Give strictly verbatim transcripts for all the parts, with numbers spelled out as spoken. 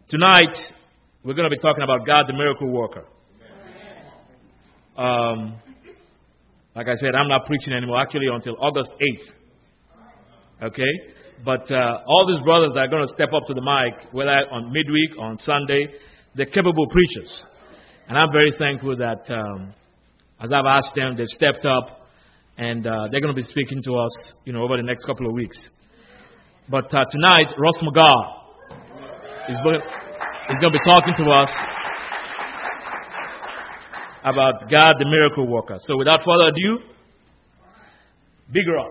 Tonight, we're going to be talking about God, the miracle worker. Um, like I said, I'm not preaching anymore, actually, until August eighth. Okay? But uh, all these brothers that are going to step up to the mic, whether on midweek or on Sunday, they're capable preachers. And I'm very thankful that, um, as I've asked them, they've stepped up, and uh, they're going to be speaking to us, you know, over the next couple of weeks. But uh, tonight, Ross McGar is going, is going to be talking to us about God, the miracle worker. So without further ado, Big Ross.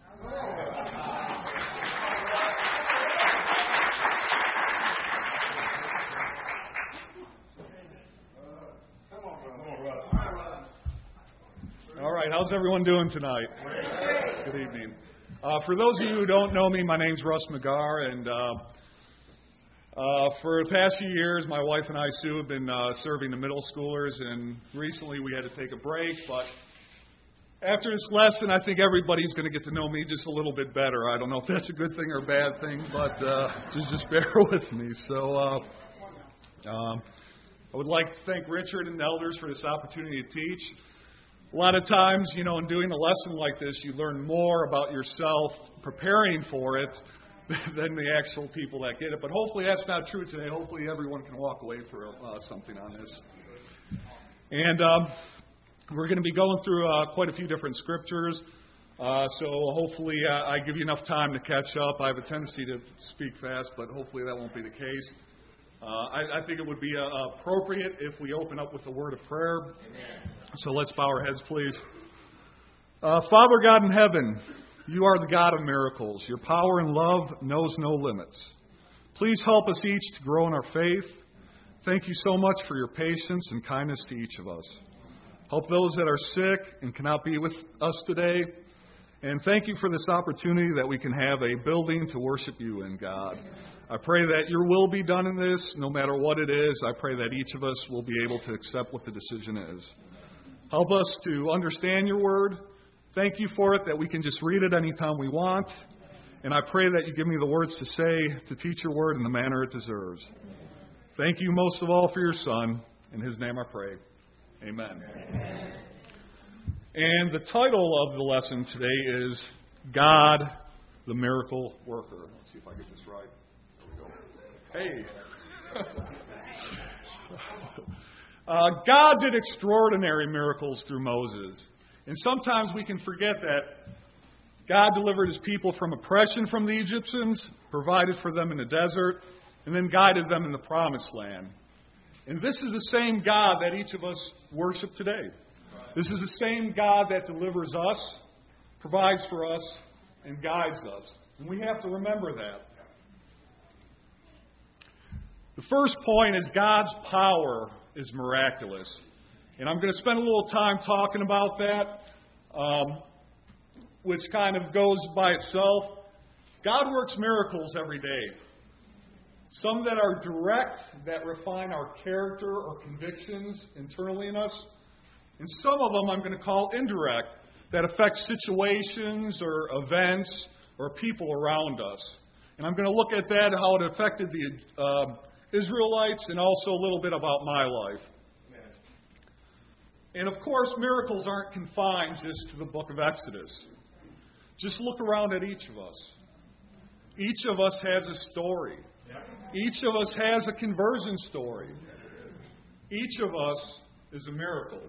All right, how's everyone doing tonight? Good evening. Uh, for those of you who don't know me, my name's Russ McGar, and uh, uh, for the past few years, my wife and I, Sue, have been uh, serving the middle schoolers, and recently we had to take a break, but after this lesson, I think everybody's going to get to know me just a little bit better. I don't know if that's a good thing or a bad thing, but uh, just, just bear with me. So uh, um, I would like to thank Richard and the elders for this opportunity to teach. A lot of times, you know, in doing a lesson like this, you learn more about yourself preparing for it than the actual people that get it. But hopefully that's not true today. Hopefully everyone can walk away for uh, something on this. And um, we're going to be going through uh, quite a few different scriptures. Uh, so hopefully uh, I give you enough time to catch up. I have a tendency to speak fast, but hopefully that won't be the case. Uh, I, I think it would be uh, appropriate if we open up with a word of prayer. Amen. So let's bow our heads, please. Uh, Father God in heaven, you are the God of miracles. Your power and love knows no limits. Please help us each to grow in our faith. Thank you so much for your patience and kindness to each of us. Help those that are sick and cannot be with us today. And thank you for this opportunity that we can have a building to worship you in, God. I pray that your will be done in this, no matter what it is. I pray that each of us will be able to accept what the decision is. Help us to understand your word. Thank you for it, that we can just read it anytime we want. And I pray that you give me the words to say to teach your word in the manner it deserves. Thank you most of all for your Son. In his name I pray. Amen. Amen. And the title of the lesson today is God, the Miracle Worker. Let's see if I get this right. There we go. Hey. uh, God did extraordinary miracles through Moses. And sometimes we can forget that God delivered his people from oppression from the Egyptians, provided for them in the desert, and then guided them in the promised land. And this is the same God that each of us worship today. This is the same God that delivers us, provides for us, and guides us. And we have to remember that. The first point is God's power is miraculous. And I'm going to spend a little time talking about that, um, which kind of goes by itself. God works miracles every day. Some that are direct, that refine our character or convictions internally in us. And some of them I'm going to call indirect, that affect situations or events or people around us. And I'm going to look at that, how it affected the uh, Israelites, and also a little bit about my life. And of course, miracles aren't confined just to the book of Exodus. Just look around at each of us. Each of us has a story. Each of us has a conversion story. Each of us is a miracle.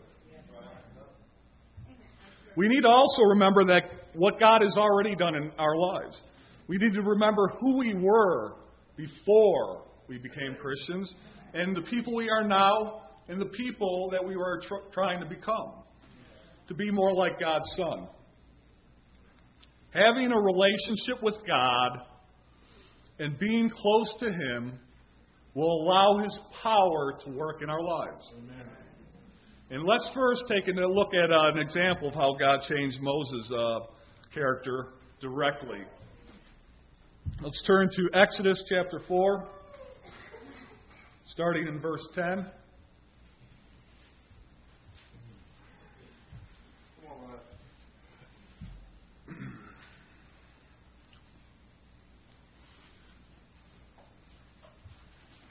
We need to also remember that what God has already done in our lives. We need to remember who we were before we became Christians, and the people we are now, and the people that we were tr- trying to become, to be more like God's Son. Having a relationship with God and being close to Him will allow His power to work in our lives. Amen. And let's first take a look at uh, an example of how God changed Moses' uh, character directly. Let's turn to Exodus chapter four, starting in verse ten.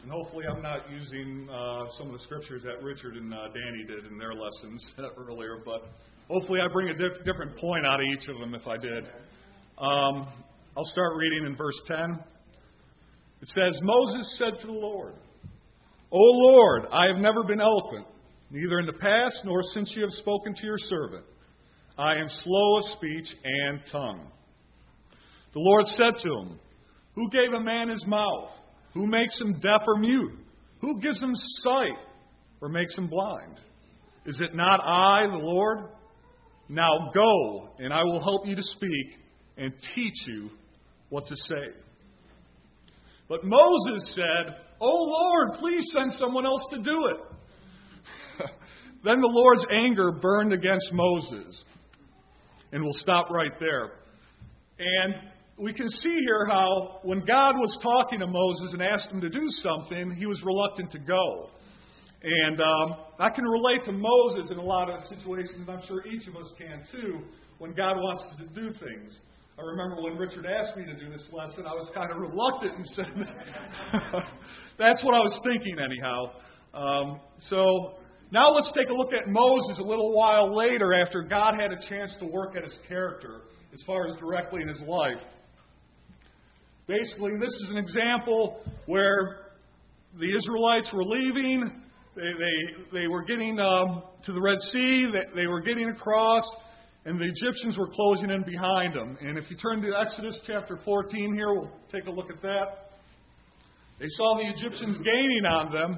And hopefully I'm not using uh, some of the scriptures that Richard and uh, Danny did in their lessons earlier, but hopefully I bring a diff- different point out of each of them if I did. Um, I'll start reading in verse ten. It says, Moses said to the Lord, O Lord, I have never been eloquent, neither in the past nor since you have spoken to your servant. I am slow of speech and tongue. The Lord said to him, Who gave a man his mouth? Who makes him deaf or mute? Who gives him sight or makes him blind? Is it not I, the Lord? Now go, and I will help you to speak and teach you what to say. But Moses said, O Lord, please send someone else to do it. Then the Lord's anger burned against Moses. And we'll stop right there. And we can see here how when God was talking to Moses and asked him to do something, he was reluctant to go. And um, I can relate to Moses in a lot of situations, and I'm sure each of us can too, when God wants us to do things. I remember when Richard asked me to do this lesson, I was kind of reluctant and said, that's what I was thinking anyhow. Um, so now let's take a look at Moses a little while later after God had a chance to work at his character as far as directly in his life. Basically, this is an example where the Israelites were leaving. They, they, they were getting um, to the Red Sea. They, they were getting across. And the Egyptians were closing in behind them. And if you turn to Exodus chapter fourteen here, we'll take a look at that. They saw the Egyptians gaining on them.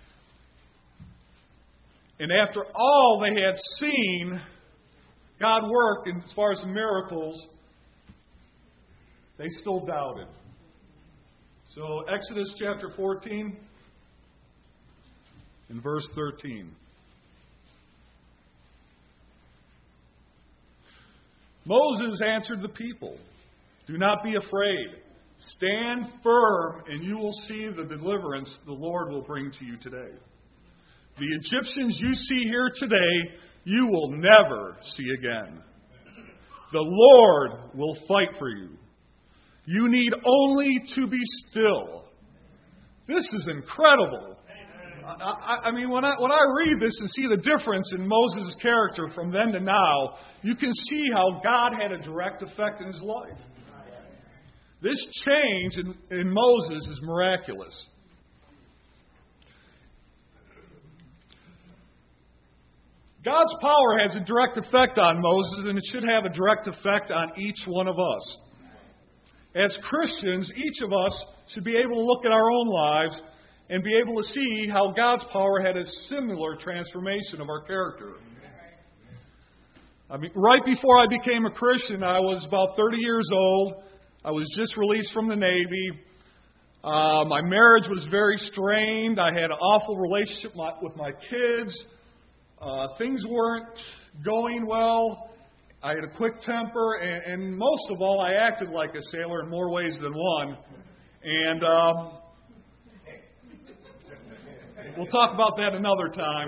And after all they had seen God work as far as the miracles, they still doubted. So Exodus chapter fourteen in verse thirteen. Moses answered the people, Do not be afraid. Stand firm, and you will see the deliverance the Lord will bring to you today. The Egyptians you see here today, you will never see again. The Lord will fight for you. You need only to be still. This is incredible. I, I, I mean, when I, when I read this and see the difference in Moses' character from then to now, you can see how God had a direct effect in his life. This change in, in Moses is miraculous. God's power has a direct effect on Moses, and it should have a direct effect on each one of us. As Christians, each of us should be able to look at our own lives and be able to see how God's power had a similar transformation of our character. I mean, right before I became a Christian, I was about thirty years old. I was just released from the Navy. Uh, my marriage was very strained. I had an awful relationship with my kids. Uh, things weren't going well. I had a quick temper, and, and most of all, I acted like a sailor in more ways than one. And um, we'll talk about that another time.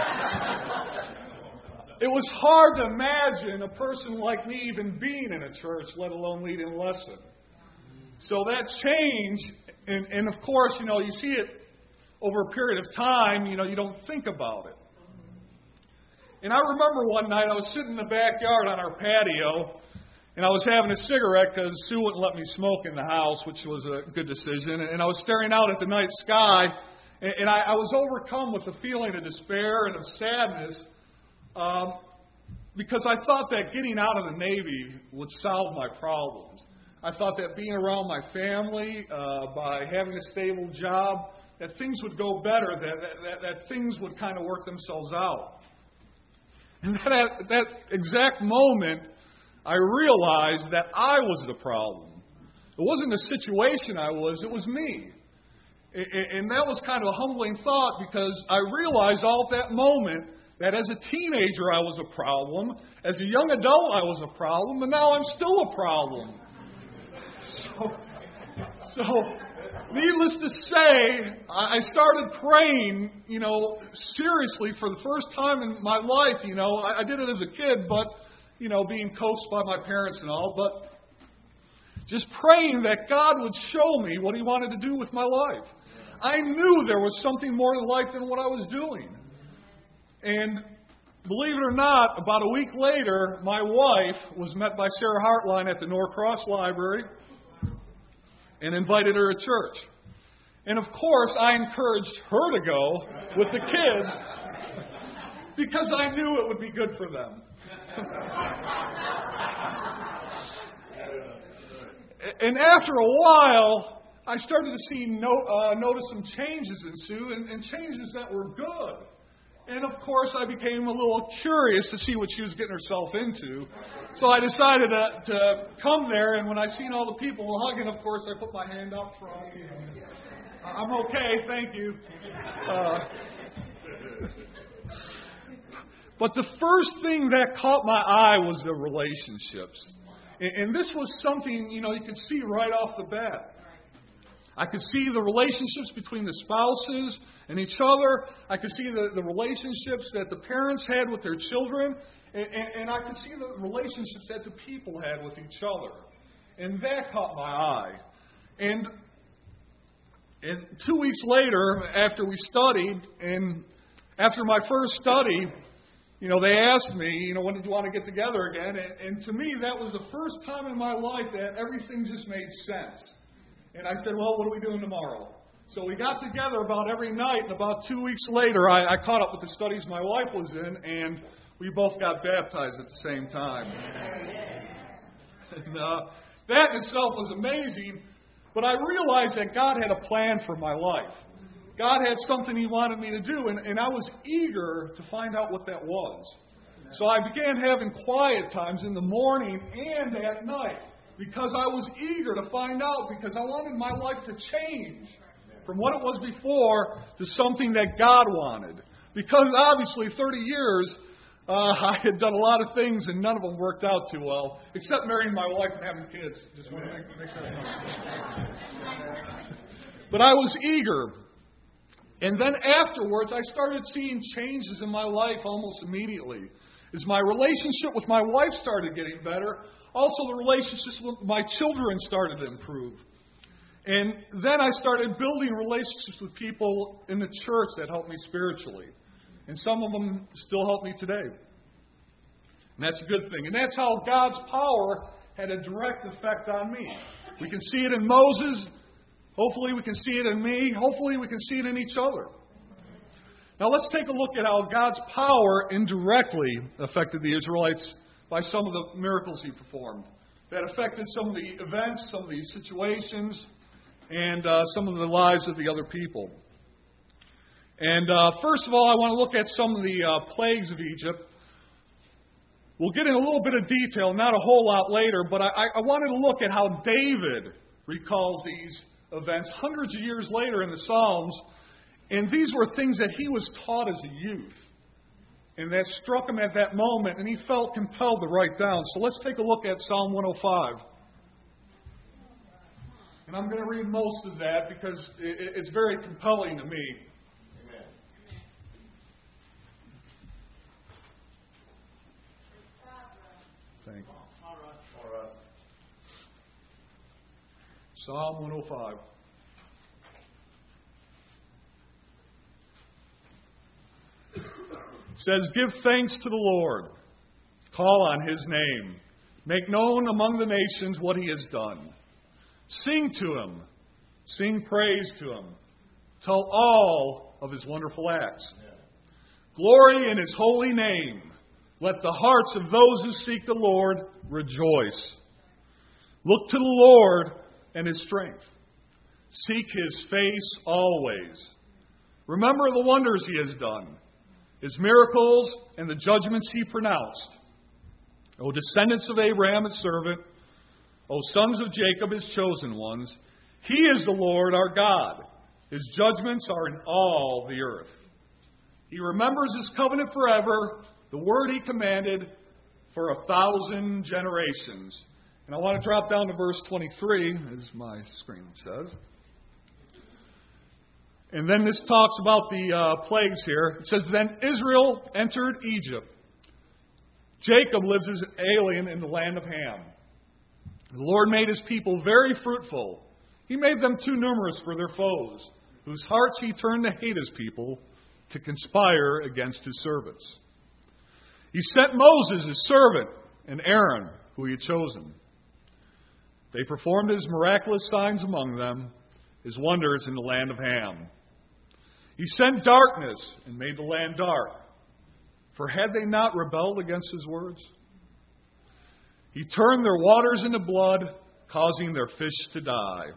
It was hard to imagine a person like me even being in a church, let alone leading a lesson. So that change, and, and of course, you know, you see it over a period of time, you know, you don't think about it. And I remember one night I was sitting in the backyard on our patio, and I was having a cigarette because Sue wouldn't let me smoke in the house, which was a good decision. And I was staring out at the night sky, and, and I, I was overcome with a feeling of despair and of sadness um, because I thought that getting out of the Navy would solve my problems. I thought that being around my family, uh, by having a stable job, that things would go better, that, that, that things would kind of work themselves out. And that, at that exact moment, I realized that I was the problem. It wasn't the situation I was, it was me. And that was kind of a humbling thought because I realized all at that moment that as a teenager I was a problem, as a young adult I was a problem, and now I'm still a problem. So, so needless to say, I started praying, you know, seriously for the first time in my life. You know, I did it as a kid, but, you know, being coached by my parents and all, but just praying that God would show me what He wanted to do with my life. I knew there was something more to life than what I was doing. And believe it or not, about a week later, my wife was met by Sarah Hartline at the Norcross Library and invited her to church. And of course, I encouraged her to go with the kids because I knew it would be good for them. And after a while, I started to see no, uh, notice some changes ensue, and, and changes that were good. And of course, I became a little curious to see what she was getting herself into. So I decided to, to come there, and when I seen all the people hugging, of course, I put my hand up front. You know, I'm okay, thank you. Uh, but the first thing that caught my eye was the relationships. And, and this was something, you know, you could see right off the bat. I could see the relationships between the spouses and each other. I could see the, the relationships that the parents had with their children. And, and, and I could see the relationships that the people had with each other. And that caught my eye. And, and two weeks later, after we studied, and after my first study, you know, they asked me, you know, when did you want to get together again? And, and to me, that was the first time in my life that everything just made sense. And I said, well, what are we doing tomorrow? So we got together about every night, and about two weeks later, I, I caught up with the studies my wife was in, and we both got baptized at the same time. And uh, that in itself was amazing, but I realized that God had a plan for my life. God had something He wanted me to do, and, and I was eager to find out what that was. So I began having quiet times in the morning and at night, because I was eager to find out, because I wanted my life to change from what it was before to something that God wanted. Because obviously thirty years, uh, I had done a lot of things and none of them worked out too well, except marrying my wife and having kids. Just want to make, make that known. But I was eager. And then afterwards, I started seeing changes in my life almost immediately. As my relationship with my wife started getting better, also the relationships with my children started to improve. And then I started building relationships with people in the church that helped me spiritually. And some of them still help me today. And that's a good thing. And that's how God's power had a direct effect on me. We can see it in Moses. Hopefully we can see it in me. Hopefully we can see it in each other. Now let's take a look at how God's power indirectly affected the Israelites by some of the miracles He performed. That affected some of the events, some of the situations, and uh, some of the lives of the other people. And uh, first of all, I want to look at some of the uh, plagues of Egypt. We'll get in a little bit of detail, not a whole lot later, but I, I wanted to look at how David recalls these events hundreds of years later in the Psalms. And these were things that he was taught as a youth. And that struck him at that moment, and he felt compelled to write down. So let's take a look at Psalm one oh five. And I'm going to read most of that because it's very compelling to me. Amen. Thank you. Psalm one oh five. It says, "Give thanks to the Lord. Call on His name. Make known among the nations what He has done. Sing to Him. Sing praise to Him. Tell all of His wonderful acts. Glory in His holy name. Let the hearts of those who seek the Lord rejoice. Look to the Lord and His strength. Seek His face always. Remember the wonders He has done, His miracles and the judgments He pronounced. O descendants of Abraham, His servant, O sons of Jacob, His chosen ones, He is the Lord our God. His judgments are in all the earth. He remembers His covenant forever, the word He commanded for a thousand generations." And I want to drop down to verse twenty-three, as my screen says. And then this talks about the uh, plagues here. It says, "Then Israel entered Egypt. Jacob lives as an alien in the land of Ham. The Lord made His people very fruitful. He made them too numerous for their foes, whose hearts he turned to hate his people, to conspire against his servants. He sent Moses, his servant, and Aaron, who he had chosen. They performed his miraculous signs among them, his wonders in the land of Ham. He sent darkness and made the land dark. For had they not rebelled against his words? He turned their waters into blood, causing their fish to die.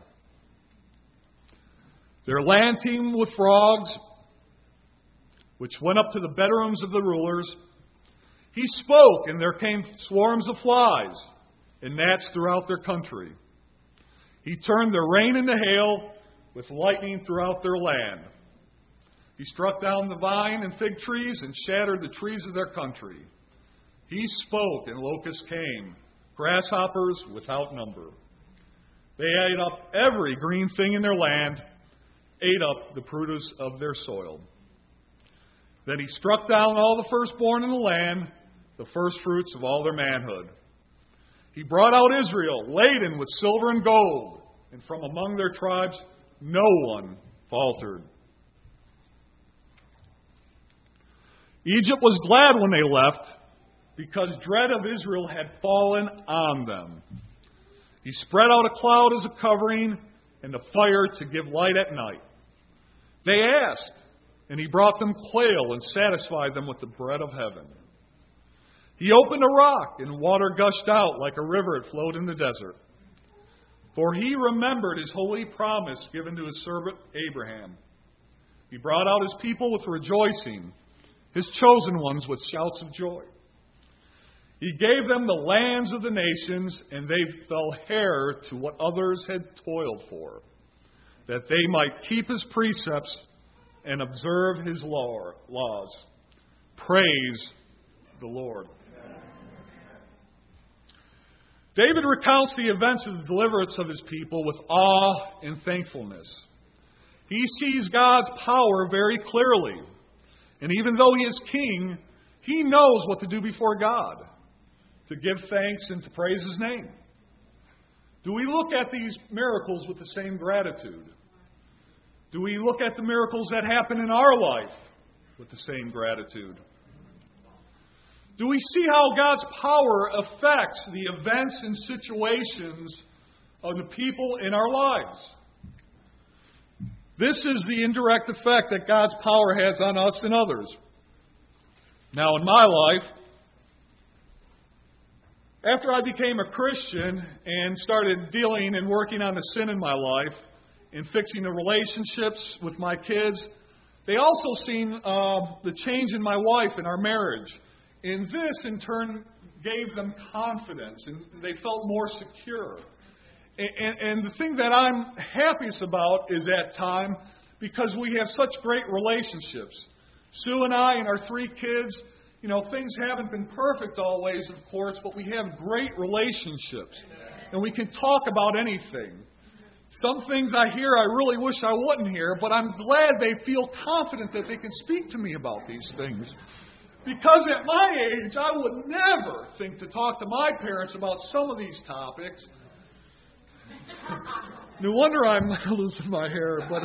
Their land teemed with frogs, which went up to the bedrooms of the rulers. He spoke, and there came swarms of flies and gnats throughout their country. He turned their rain into hail, with lightning throughout their land. He struck down the vine and fig trees and shattered the trees of their country. He spoke, and locusts came, grasshoppers without number. They ate up every green thing in their land, ate up the produce of their soil. Then he struck down all the firstborn in the land, the firstfruits of all their manhood. He brought out Israel, laden with silver and gold, and from among their tribes no one faltered. Egypt was glad when they left, because dread of Israel had fallen on them. He spread out a cloud as a covering, and a fire to give light at night. They asked, and he brought them quail and satisfied them with the bread of heaven. He opened a rock, and water gushed out like a river. It flowed in the desert. For he remembered his holy promise given to his servant Abraham. He brought out his people with rejoicing, his chosen ones with shouts of joy. He gave them the lands of the nations, and they fell heir to what others had toiled for, that they might keep his precepts and observe his law, laws. Praise the Lord. David recounts the events of the deliverance of his people with awe and thankfulness. He sees God's power very clearly. And even though he is king, he knows what to do before God, to give thanks and to praise his name. Do we look at these miracles with the same gratitude? Do we look at the miracles that happen in our life with the same gratitude? Do we see how God's power affects the events and situations of the people in our lives? This is the indirect effect that God's power has on us and others. Now, in my life, after I became a Christian and started dealing and working on the sin in my life and fixing the relationships with my kids, they also seen uh, the change in my wife and our marriage. And this, in turn, gave them confidence, and they felt more secure. And, and the thing that I'm happiest about is that time, because we have such great relationships. Sue and I and our three kids, you know, things haven't been perfect always, of course, but we have great relationships. And we can talk about anything. Some things I hear I really wish I wouldn't hear, but I'm glad they feel confident that they can speak to me about these things. Because at my age, I would never think to talk to my parents about some of these topics. No wonder I'm losing my hair. But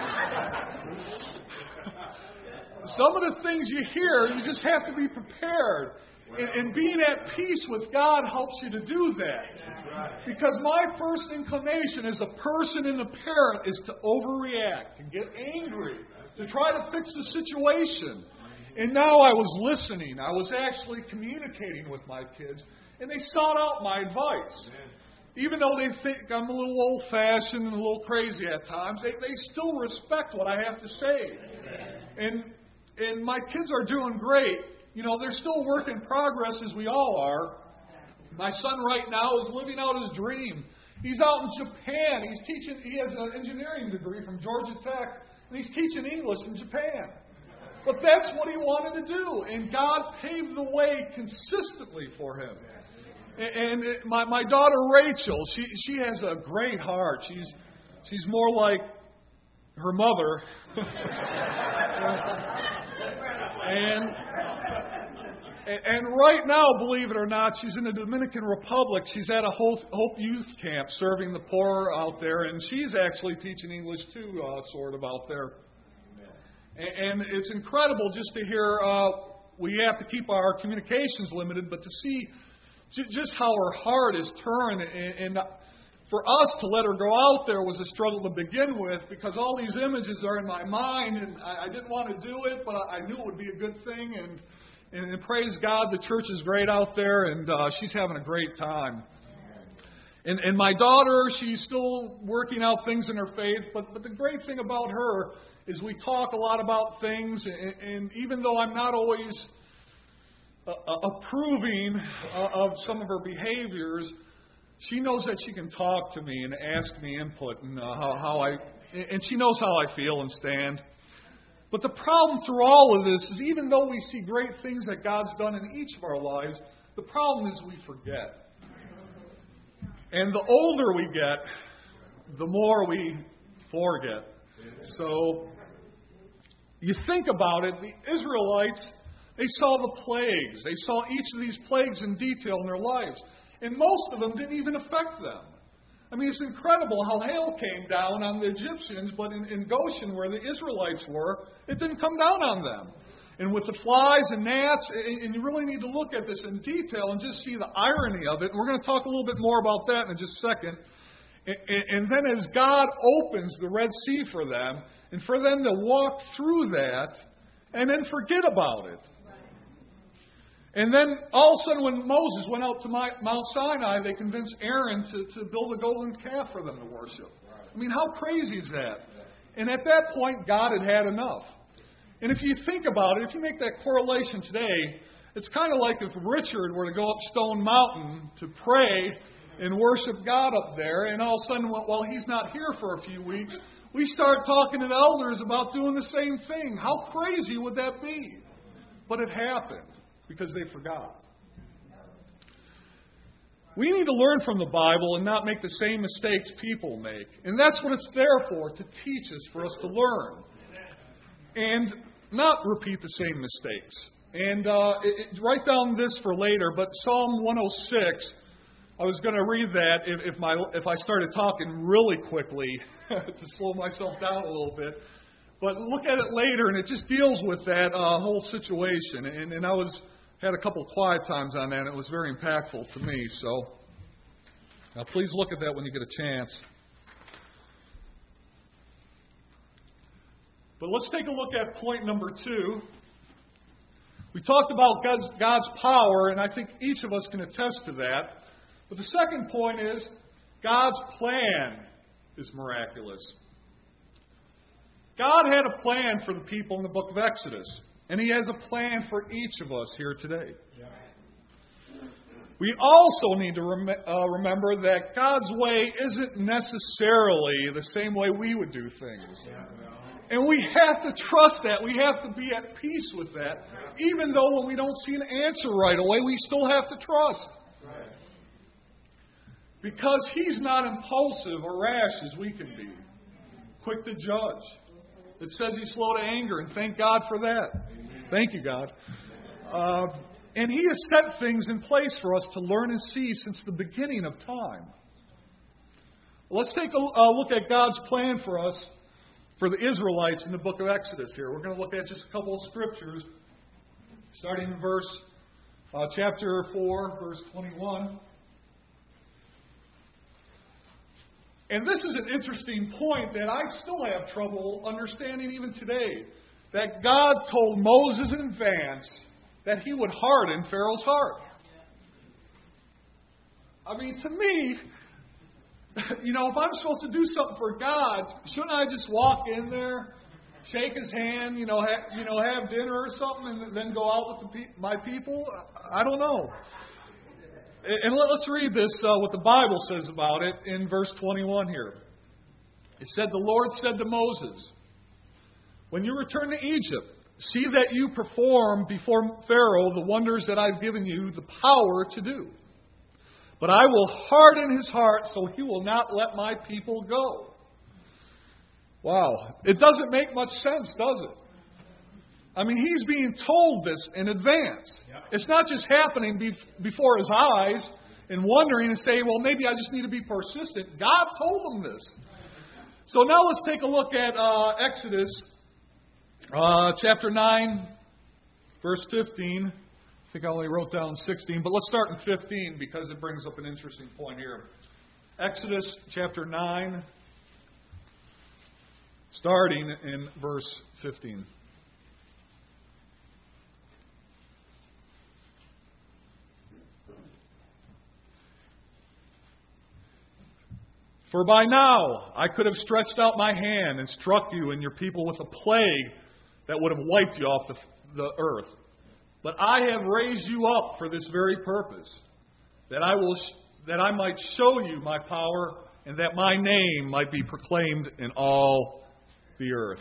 some of the things you hear, you just have to be prepared. And, and being at peace with God helps you to do that. Because my first inclination as a person and a parent is to overreact, to get angry, to try to fix the situation. And now I was listening. I was actually communicating with my kids. And they sought out my advice. Even though they think I'm a little old-fashioned and a little crazy at times, they, they still respect what I have to say. And and my kids are doing great. You know, they're still a work in progress, as we all are. My son right now is living out his dream. He's out in Japan. He's teaching. He has an engineering degree from Georgia Tech, and he's teaching English in Japan. But that's what he wanted to do, and God paved the way consistently for him. And it, my my daughter Rachel, she she has a great heart. She's she's more like her mother. and and right now, believe it or not, she's in the Dominican Republic. She's at a Hope Youth Camp serving the poor out there, and she's actually teaching English too, uh, sort of out there. And, and it's incredible just to hear. Uh, we have to keep our communications limited, but to see j- just how her heart is turned, and, and for us to let her go out there was a struggle to begin with, because all these images are in my mind, and I, I didn't want to do it, but I, I knew it would be a good thing, and, and, and praise God, the church is great out there, and uh, she's having a great time. And, and my daughter, she's still working out things in her faith, but, but the great thing about her is we talk a lot about things, and, and even though I'm not always uh, approving uh, of some of her behaviors, she knows that she can talk to me and ask me input, and uh, how, how I, and she knows how I feel and stand. But the problem through all of this is, even though we see great things that God's done in each of our lives, the problem is we forget. And the older we get, the more we forget. So you think about it, the Israelites, they saw the plagues. They saw each of these plagues in detail in their lives. And most of them didn't even affect them. I mean, it's incredible how hail came down on the Egyptians, but in, in Goshen, where the Israelites were, it didn't come down on them. And with the flies and gnats, and you really need to look at this in detail and just see the irony of it. And we're going to talk a little bit more about that in just a second. And, and then as God opens the Red Sea for them, and for them to walk through that, and then forget about it. And then all of a sudden, when Moses went out to Mount Sinai, they convinced Aaron to, to build a golden calf for them to worship. I mean, how crazy is that? And at that point, God had had enough. And if you think about it, if you make that correlation today, it's kind of like if Richard were to go up Stone Mountain to pray and worship God up there, and all of a sudden, while he's not here for a few weeks, we start talking to the elders about doing the same thing. How crazy would that be? But it happened. Because they forgot. We need to learn from the Bible and not make the same mistakes people make. And that's what it's there for, to teach us, for us to learn. And not repeat the same mistakes. And uh, it, it, write down this for later, but Psalm one oh six, I was going to read that if, if, my, if I started talking really quickly to slow myself down a little bit. But look at it later, and it just deals with that uh, whole situation. And, and I was... had a couple of quiet times on that, and it was very impactful to me. So now please look at that when you get a chance. But let's take a look at point number two. We talked about God's, God's power, and I think each of us can attest to that. But the second point is God's plan is miraculous. God had a plan for the people in the book of Exodus. And He has a plan for each of us here today. Yeah. We also need to rem- uh, remember that God's way isn't necessarily the same way we would do things. Yeah. And we have to trust that. We have to be at peace with that. Yeah. Even though when we don't see an answer right away, we still have to trust. Right. Because He's not impulsive or rash as we can be. Quick to judge. It says He's slow to anger, and thank God for that. Amen. Thank you, God. Uh, and He has set things in place for us to learn and see since the beginning of time. Let's take a, a look at God's plan for us, for the Israelites in the book of Exodus here. We're going to look at just a couple of scriptures, starting in verse, uh, chapter four, verse twenty-one. And this is an interesting point that I still have trouble understanding even today. That God told Moses in advance that He would harden Pharaoh's heart. I mean, to me, you know, if I'm supposed to do something for God, shouldn't I just walk in there, shake His hand, you know, ha- you know, have dinner or something, and then go out with the pe- my people? I don't know. And let's read this, uh, what the Bible says about it in verse twenty-one here. It said, "The Lord said to Moses, when you return to Egypt, see that you perform before Pharaoh the wonders that I've given you the power to do. But I will harden his heart so he will not let my people go." Wow. It doesn't make much sense, does it? I mean, he's being told this in advance. Yep. It's not just happening be- before his eyes and wondering and saying, well, maybe I just need to be persistent. God told him this. So now let's take a look at uh, Exodus uh, chapter nine, verse fifteen. I think I only wrote down sixteen, but let's start in fifteen because it brings up an interesting point here. Exodus chapter nine, starting in verse fifteen. For by now I could have stretched out my hand and struck you and your people with a plague that would have wiped you off the, the earth. But I have raised you up for this very purpose, that I will that I might show you my power and that my name might be proclaimed in all the earth.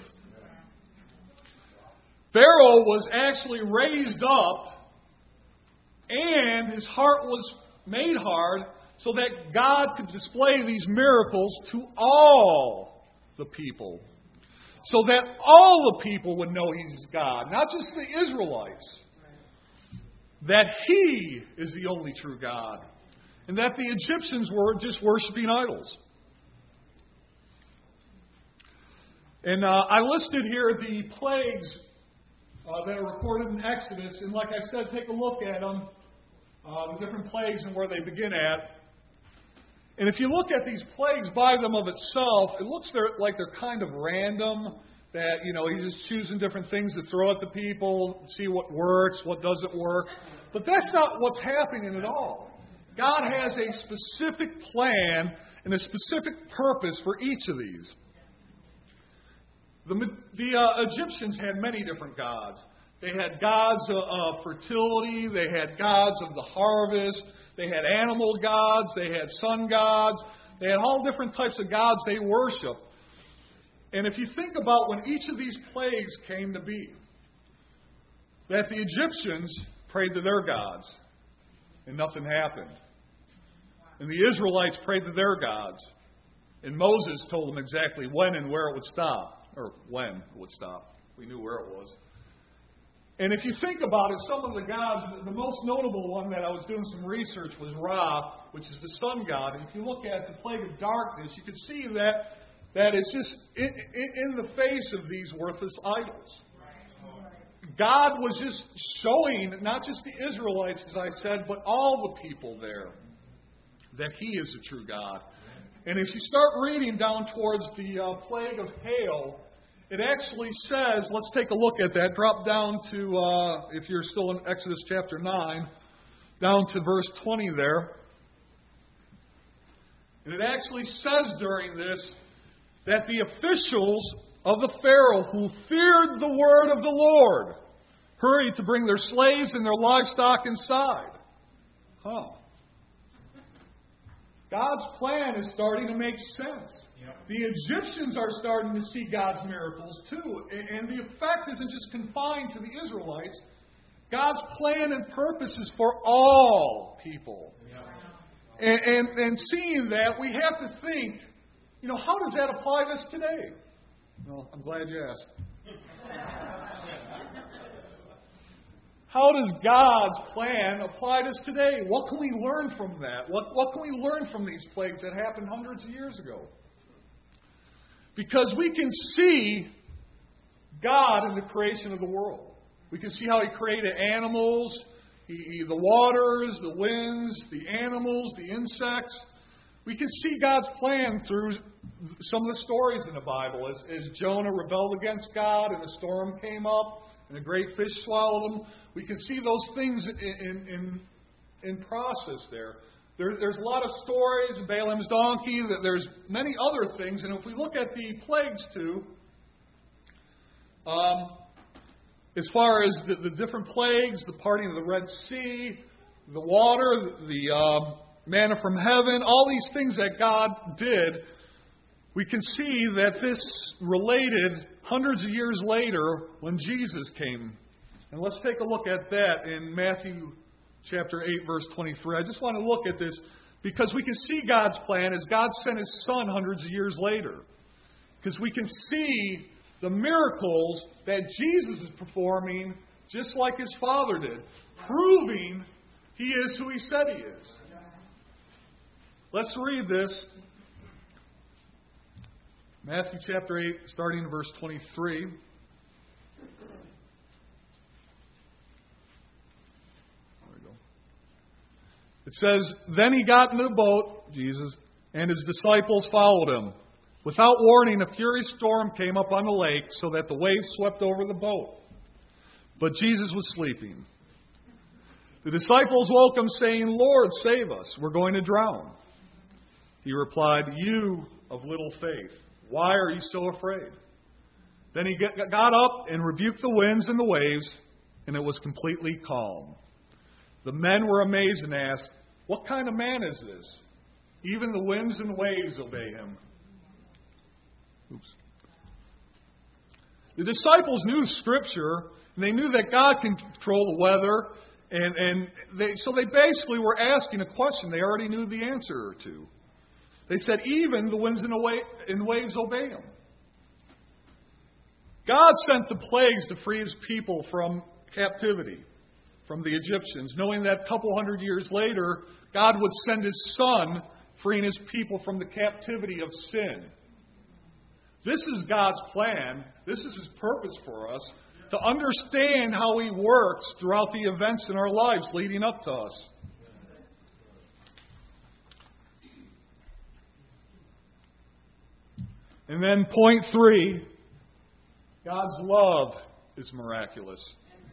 Pharaoh was actually raised up, and his heart was made hard, so that God could display these miracles to all the people. So that all the people would know He's God, not just the Israelites. That He is the only true God. And that the Egyptians were just worshiping idols. And uh, I listed here the plagues uh, that are recorded in Exodus. And like I said, take a look at them, uh, the different plagues and where they begin at. And if you look at these plagues by them of itself, it looks like they're kind of random. That, you know, he's just choosing different things to throw at the people, see what works, what doesn't work. But that's not what's happening at all. God has a specific plan and a specific purpose for each of these. The, the uh, Egyptians had many different gods. They had gods of uh, fertility. They had gods of the harvest. They had animal gods. They had sun gods. They had all different types of gods they worshiped. And if you think about when each of these plagues came to be, that the Egyptians prayed to their gods, and nothing happened. And the Israelites prayed to their gods, and Moses told them exactly when and where it would stop, or when it would stop. We knew where it was. And if you think about it, some of the gods, the most notable one that I was doing some research was Ra, which is the sun god. And if you look at the plague of darkness, you can see that that it's just in, in, in the face of these worthless idols. God was just showing, not just the Israelites, as I said, but all the people there, that He is the true God. And if you start reading down towards the uh, plague of hail, it actually says, let's take a look at that. Drop down to, uh, if you're still in Exodus chapter nine, down to verse twenty there. And it actually says during this that the officials of the Pharaoh who feared the word of the Lord hurried to bring their slaves and their livestock inside. Huh. God's plan is starting to make sense. Yep. The Egyptians are starting to see God's miracles too. And the effect isn't just confined to the Israelites. God's plan and purpose is for all people. Yep. And, and, and seeing that, we have to think, you know, how does that apply to us today? Well, I'm glad you asked. How does God's plan apply to us today? What can we learn from that? What, what can we learn from these plagues that happened hundreds of years ago? Because we can see God in the creation of the world. We can see how He created animals, he, he, the waters, the winds, the animals, the insects. We can see God's plan through some of the stories in the Bible. As, as Jonah rebelled against God and the storm came up and the great fish swallowed him, we can see those things in, in, in, in process there. there. There's a lot of stories, Balaam's donkey, that there's many other things. And if we look at the plagues too, um, as far as the, the different plagues, the parting of the Red Sea, the water, the uh, manna from heaven, all these things that God did, we can see that this related hundreds of years later when Jesus came. And let's take a look at that in Matthew chapter eight, verse twenty-three. I just want to look at this because we can see God's plan as God sent His Son hundreds of years later. Because we can see the miracles that Jesus is performing just like His Father did, proving He is who He said He is. Let's read this. Matthew chapter eight, starting in verse twenty-three. It says, "Then He got into the boat," Jesus, "and His disciples followed Him. Without warning, a furious storm came up on the lake so that the waves swept over the boat. But Jesus was sleeping. The disciples woke Him, saying, 'Lord, save us. We're going to drown.' He replied, 'You of little faith, why are you so afraid?' Then He got up and rebuked the winds and the waves, and it was completely calm. The men were amazed and asked, 'What kind of man is this? Even the winds and waves obey Him.'" Oops. The disciples knew Scripture, and they knew that God can control the weather, and, and they, so they basically were asking a question they already knew the answer to. They said, "Even the winds and the wa- and waves obey Him." God sent the plagues to free His people from captivity, from the Egyptians, knowing that a couple hundred years later, God would send His Son, freeing His people from the captivity of sin. This is God's plan. This is His purpose for us, to understand how He works throughout the events in our lives leading up to us. And then point three, God's love is miraculous.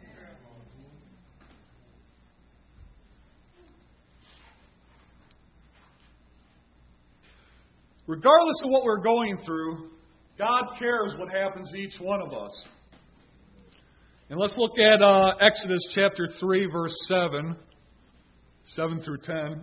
Regardless of what we're going through, God cares what happens to each one of us. And let's look at uh, Exodus chapter three, verse seven, seven through ten.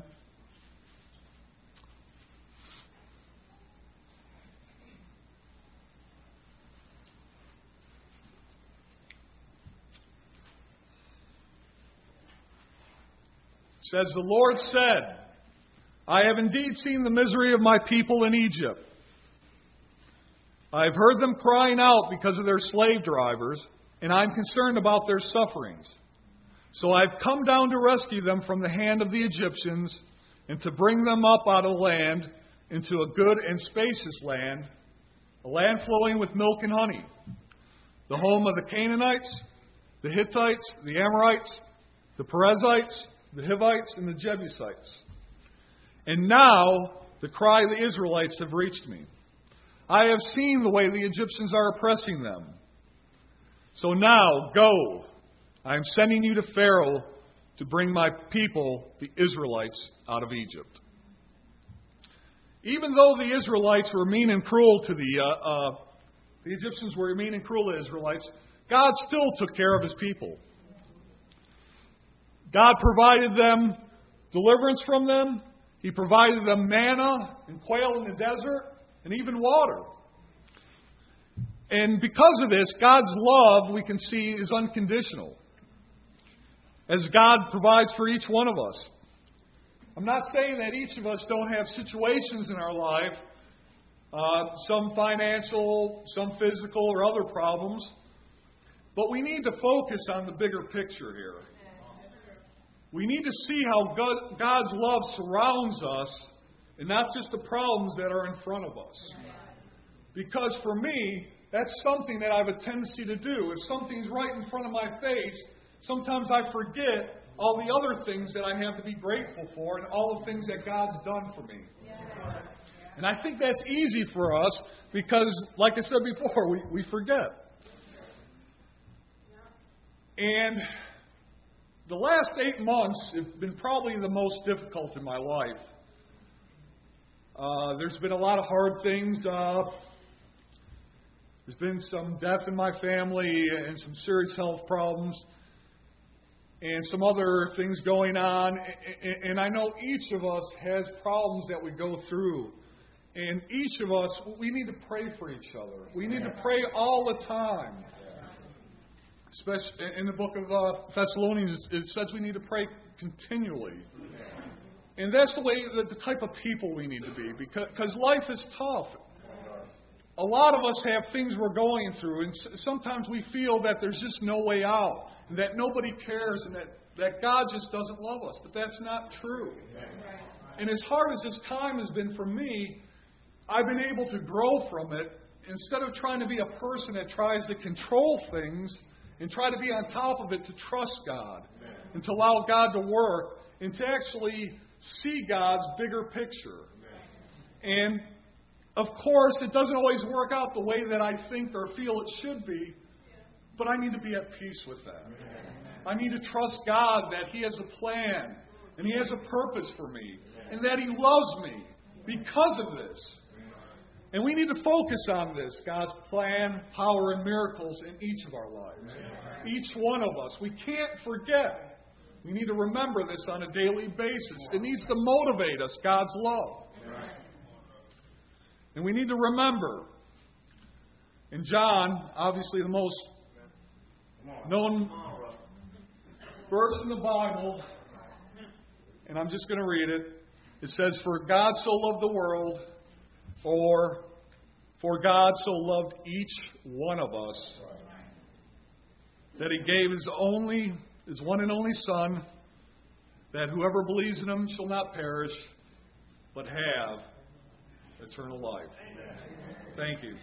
It says, "The Lord said, I have indeed seen the misery of my people in Egypt. I have heard them crying out because of their slave drivers, and I am concerned about their sufferings. So I have come down to rescue them from the hand of the Egyptians, and to bring them up out of the land into a good and spacious land, a land flowing with milk and honey, the home of the Canaanites, the Hittites, the Amorites, the Perizzites, the Hivites, and the Jebusites. And now the cry of the Israelites have reached me. I have seen the way the Egyptians are oppressing them. So now, go. I am sending you to Pharaoh to bring my people, the Israelites, out of Egypt." Even though the Israelites were mean and cruel to the, uh, uh, the Egyptians were mean and cruel to Israelites, God still took care of His people. God provided them deliverance from them. He provided them manna and quail in the desert and even water. And because of this, God's love, we can see, is unconditional, as God provides for each one of us. I'm not saying that each of us don't have situations in our life, uh, some financial, some physical, or other problems, but we need to focus on the bigger picture here. We need to see how God, God's love surrounds us and not just the problems that are in front of us. Because for me, that's something that I have a tendency to do. If something's right in front of my face, sometimes I forget all the other things that I have to be grateful for and all the things that God's done for me. And I think that's easy for us because, like I said before, we, we forget. And the last eight months have been probably the most difficult in my life. Uh, there's been a lot of hard things. Uh, there's been some death in my family and some serious health problems and some other things going on. And I know each of us has problems that we go through. And each of us, we need to pray for each other. We need to pray all the time. Especially in the book of uh, Thessalonians, it says we need to pray continually. And that's the way, the, the type of people we need to be, because life is tough. a lot of us have things we're going through, and sometimes we feel that there's just no way out, and that nobody cares, and that, that God just doesn't love us. But that's not true. And as hard as this time has been for me, I've been able to grow from it. Instead of trying to be a person that tries to control things and try to be on top of it, to trust God and to allow God to work and to actually see God's bigger picture. And of course, it doesn't always work out the way that I think or feel it should be, but I need to be at peace with that. I need to trust God that He has a plan and He has a purpose for me and that He loves me because of this. And we need to focus on this, God's plan, power, and miracles in each of our lives. Each one of us. We can't forget. We need to remember this on a daily basis. It needs to motivate us, God's love. And we need to remember, in John, obviously the most known verse in the Bible, and I'm just going to read it. It says, "For God so loved the world," or "For God so loved each one of us, that He gave His only, His one and only Son, that whoever believes in Him shall not perish, but have eternal life." Thank you.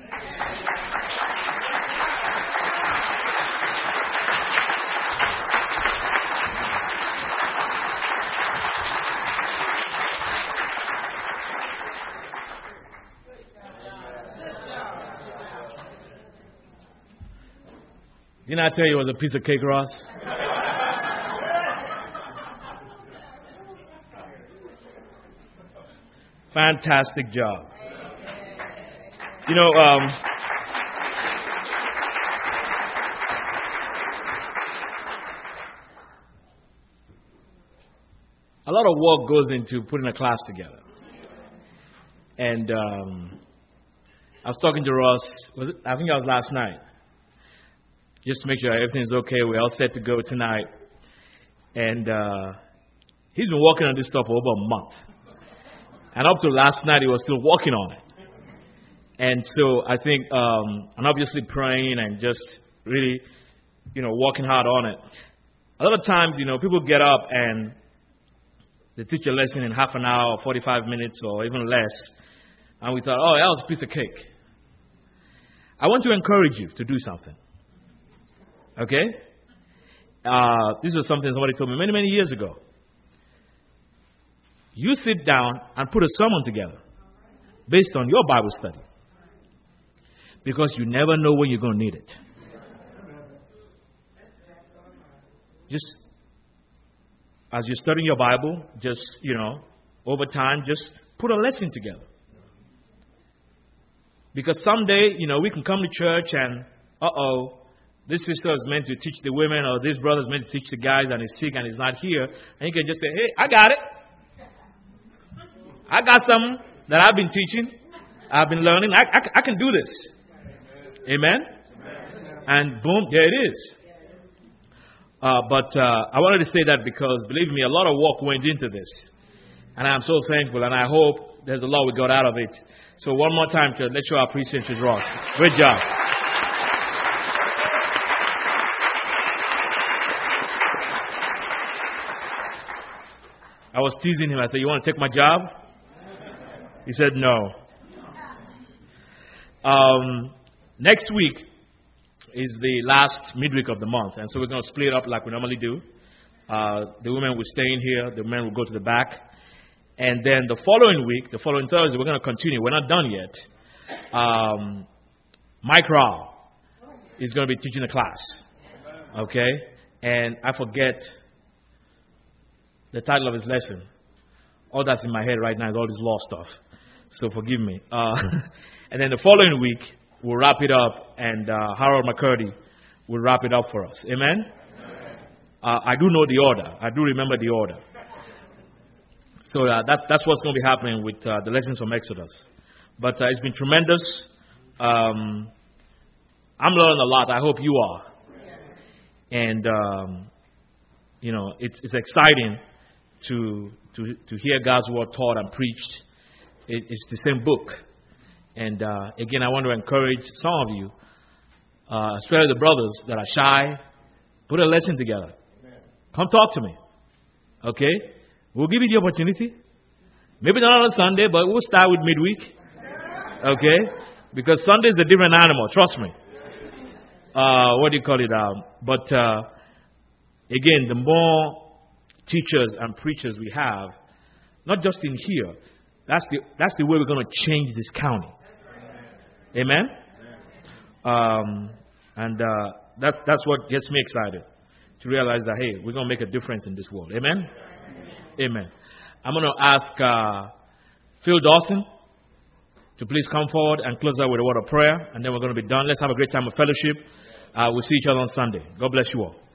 Didn't I tell you it was a piece of cake, Ross? Fantastic job. You know, um, a lot of work goes into putting a class together. And um, I was talking to Ross, was it, I think that was last night, just to make sure everything's okay. We're all set to go tonight. And uh, he's been working on this stuff for over a month. And up to last night, he was still working on it. And so I think, um, and obviously praying and just really, you know, working hard on it. A lot of times, you know, people get up and they teach a lesson in half an hour or forty-five minutes or even less. And we thought, oh, that was a piece of cake. I want to encourage you to do something. Okay? Uh, this was something somebody told me many, many years ago. You sit down and put a sermon together based on your Bible study. Because you never know when you're going to need it. Just as you're studying your Bible, just, you know, over time, just put a lesson together. Because someday, you know, we can come to church and, uh-oh, this sister is meant to teach the women, or this brother is meant to teach the guys, and he's sick and he's not here. And you can just say, hey, I got it. I got something that I've been teaching. I've been learning. I, I, I can do this. Amen? Amen? And boom, there it is. Uh, but uh, I wanted to say that because, believe me, a lot of work went into this. And I'm so thankful, and I hope there's a lot we got out of it. So one more time, church, let's show our appreciation to Ross. Great job. I was teasing him. I said, you want to take my job? He said, no. Um, next week is the last midweek of the month. And so we're going to split up like we normally do. Uh, the women will stay in here. The men will go to the back. And then the following week, the following Thursday, we're going to continue. We're not done yet. Um, Mike Rao is going to be teaching a class. Okay? And I forget the title of his lesson. All that's in my head right now is all this law stuff. So forgive me. Uh, and then the following week, we'll wrap it up, and uh, Harold McCurdy will wrap it up for us. Amen? Uh, I do know the order. I do remember the order. So uh, that, that's what's going to be happening with uh, the lessons from Exodus. But uh, it's been tremendous. Um, I'm learning a lot. I hope you are. And, um, you know, it's, it's exciting to, to, to hear God's word taught and preached. It, it's the same book. And uh, again, I want to encourage some of you, uh, especially the brothers that are shy, put a lesson together. Come talk to me. Okay? We'll give you the opportunity. Maybe not on Sunday, but we'll start with midweek. Okay? Because Sunday is a different animal. Trust me. Uh, what do you call it? Um, but uh, again, the more teachers and preachers we have, not just in here, that's the that's the way we're going to change this county. Amen. Um, and uh, that's that's what gets me excited to realize that hey, we're going to make a difference in this world. Amen. Amen. I'm going to ask uh, Phil Dawson to please come forward and close out with a word of prayer, and then we're going to be done. Let's have a great time of fellowship. Uh, we'll see each other on Sunday. God bless you all.